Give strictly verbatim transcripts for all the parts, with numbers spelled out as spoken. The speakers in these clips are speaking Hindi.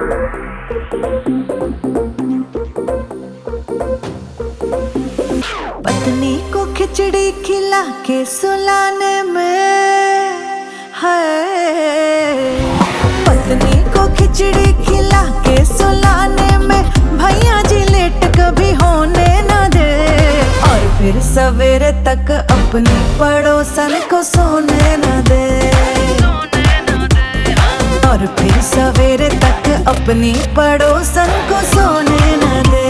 पत्नी को खिचड़ी खिला के सुलाने में है, पत्नी को खिचड़ी खिला के सुलाने में भैया जी लेट कभी होने न दे। और फिर सवेरे तक अपनी पड़ोसन को सोने न दे। और फिर सवेरे तक अपनी पड़ोसन को सोने न दे।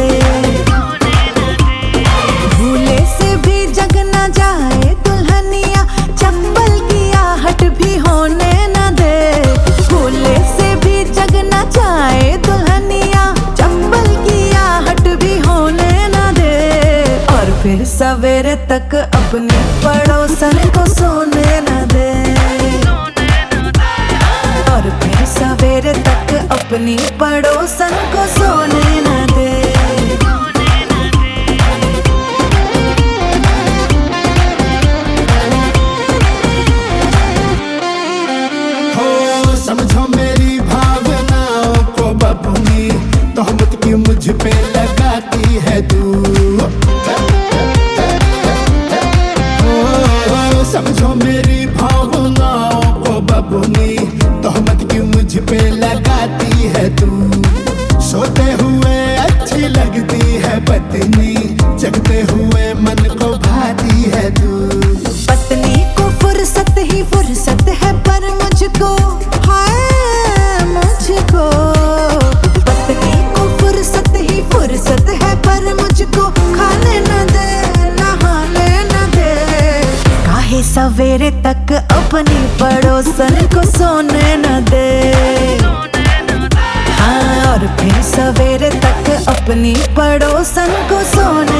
भूले से भी जग न जाए दुल्हनिया, चप्पल की आहट भी होने न दे। भूले से भी जग न जाए दुल्हनिया, चप्पल की आहट भी होने न दे। और फिर सवेरे तक अपनी पड़ोसन को सोने न दे। और फिर सवेरे तक अपनी पड़ोसन को सोने न दे। समझो मेरी भावनाओं को बबुनी, तोहमत की मुझ पे लगाती है तू। समझो मेरी भावनाओं को बबुनी, तोहमत की मुझ पे लगाती है तू। सोते हुए अच्छी लगती है पत्नी, जगते हुए मन को भाती है तू। पत्नी को फुर्सत ही फुर्सत है पर मुझको, हाय मुझको। पत्नी को फुर्सत ही फुर्सत है पर मुझको खाने न दे, नहाने न दे। काहे सवेरे तक अपनी पड़ोसन को सोने न दे। हाँ, और फिर सवेरे तक अपनी पड़ोसन को सोने